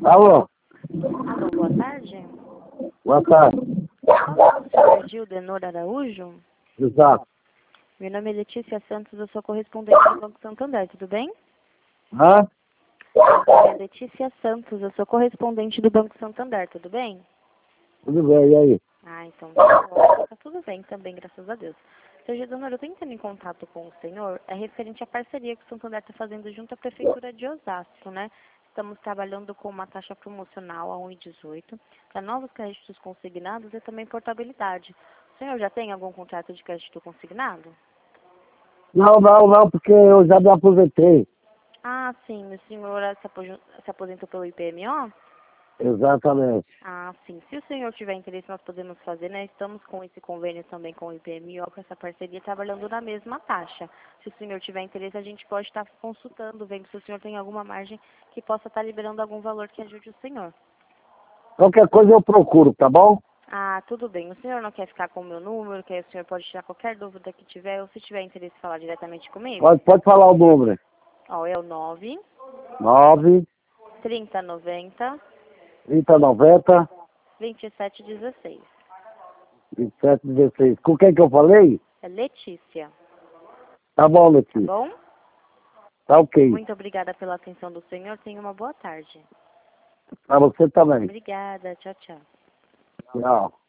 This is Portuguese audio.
Alô? Alô, boa tarde. Boa tarde. Fala com o senhor Gil Denor Araújo. Exato. Meu nome é Letícia Santos, eu sou correspondente do Banco Santander, tudo bem? Hã? Meu nome é Letícia Santos, eu sou correspondente do Banco Santander, tudo bem? Tudo bem, e aí? Ah, então tá tudo bem também, graças a Deus. Seu Gil Denor, eu estou entrando em contato com o senhor, é referente à parceria que o Santander está fazendo junto à Prefeitura de Osasco, né? Estamos trabalhando com uma taxa promocional a 1,18 para novos créditos consignados e também portabilidade. O senhor já tem algum contrato de crédito consignado? Não, porque eu já me aposentei. Ah, sim, o senhor se aposentou pelo IPMO? Exatamente. Ah, sim. Se o senhor tiver interesse, nós podemos fazer, né? Estamos com esse convênio também com o IPMO, com essa parceria, trabalhando na mesma taxa. Se o senhor tiver interesse, a gente pode estar consultando, vendo se o senhor tem alguma margem que possa estar liberando algum valor que ajude o senhor. Qualquer coisa eu procuro, tá bom? Ah, tudo bem. O senhor não quer ficar com o meu número, que aí o senhor pode tirar qualquer dúvida que tiver, ou se tiver interesse em falar diretamente comigo? Pode falar o número. Ó, é o 9 9 3090 3090 2716. 2716. Com quem que eu falei? É Letícia, Tá bom, tá Letícia. bom? Tá ok. Muito obrigada pela atenção do senhor. Tenha uma boa tarde. Pra você também. Obrigada. Tchau, tchau. Tchau.